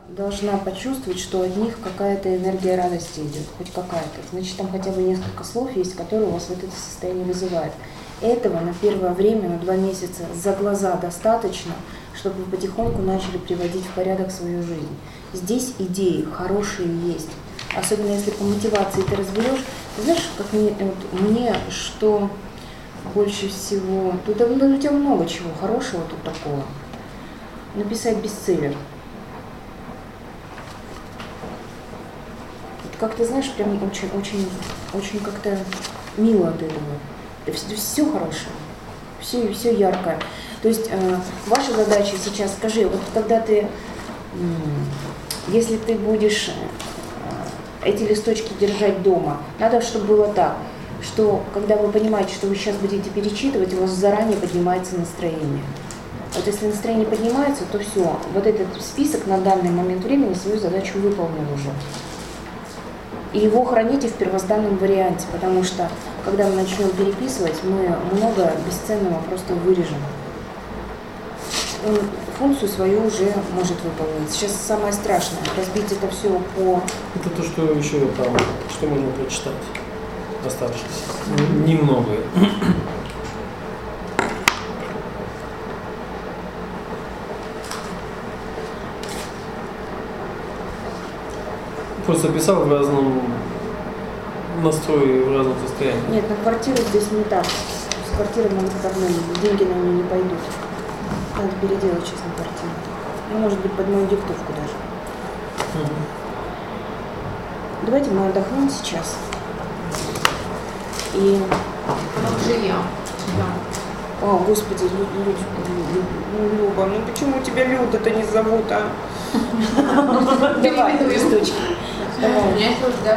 должна почувствовать, что от них какая-то энергия радости идет, хоть какая-то. Значит, там хотя бы несколько слов есть, которые у вас вот это состояние вызывают. Этого на первое время, на 2 месяца за глаза достаточно, чтобы вы потихоньку начали приводить в порядок свою жизнь. Здесь идеи хорошие есть. Особенно если по мотивации ты разберешь. Ты знаешь, как мне что больше всего... Тут у тебя много чего хорошего тут такого. Написать бестселлер. Как ты знаешь, прям очень как-то мило от этого. Все хорошее, все яркое. То есть ваша задача сейчас, скажи, вот когда ты, если ты будешь эти листочки держать дома, надо, чтобы было так, что когда вы понимаете, что вы сейчас будете перечитывать, у вас заранее поднимается настроение. Вот если настроение поднимается, то все, вот этот список на данный момент времени свою задачу выполнил уже. И его храните в первозданном варианте, потому что, когда мы начнем переписывать, мы много бесценного просто вырежем. Он функцию свою уже может выполнить. Сейчас самое страшное – разбить это все по… Это то, что еще там, что можно прочитать, оставшееся. Немного. Просто писал в разном настрое, в разном состоянии. Нет, на квартиру здесь не так. С квартирой на выходные деньги на нее не пойдут. Надо переделать сейчас на квартиру. Ну, может быть, под мою диктовку даже. Давайте мы отдохнем сейчас. И… Жилья. О, Господи, Люба, ну почему тебя Люда-то не зовут, а? Давай, листочки. У меня тоже, да.